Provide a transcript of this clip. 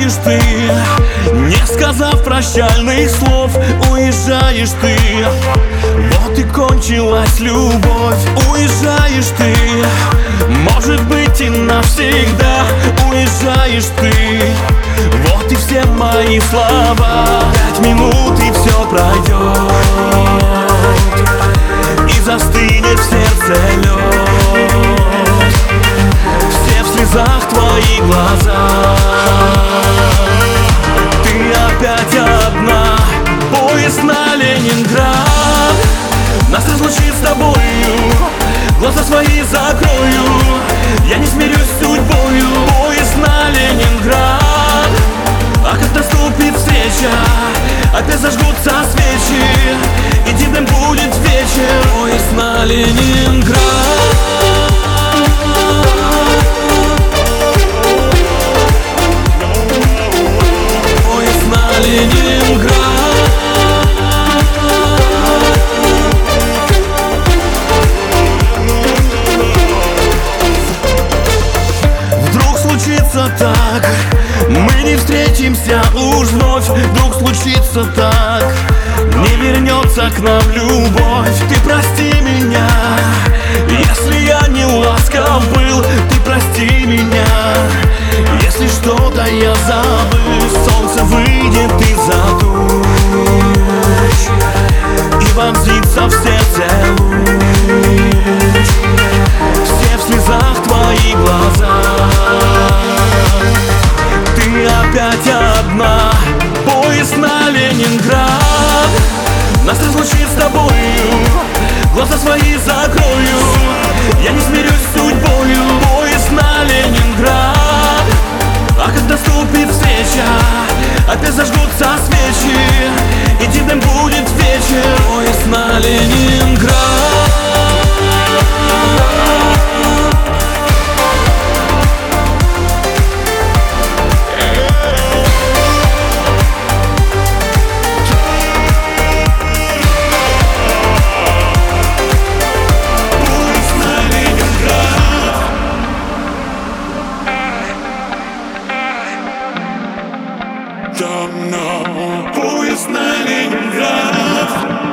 уезжаешь ты, не сказав прощальных слов. Уезжаешь ты, вот и кончилась любовь. Уезжаешь ты, может быть и навсегда. Уезжаешь ты, вот и все мои слова. 5 минут и все пройдет, и застынет в сердце лед. Все в слезах твои глаза, ты опять одна. Поезд на Ленинград нас разлучит с тобою. Глаза свои закрою, я не смирюсь с судьбою. Поезд на Ленинград, а как наступит встреча, опять зажгутся свечи, и дивным будет вечер. Поезд на Ленинград. Поезд на Ленинград. Вдруг случится так, мы не встретимся уж вновь. Вдруг случится так, не вернется к нам любовь. Ты прости меня, если я не ласков был. Ты прости меня, если что-то я забыл. Солнце выйдет из-за туч и вонзится в сердце луч. Все в слезах твои глаза, ты опять одна. Поезд на Ленинград нас разлучит с тобою. Глаза свои закрою, я не смирюсь с судьбою. Поезд на Ленинград, а как наступит встреча, опять зажгутся свечи, и дивным будет вечер. Поезд на Ленинград. Поезд на Ленинград.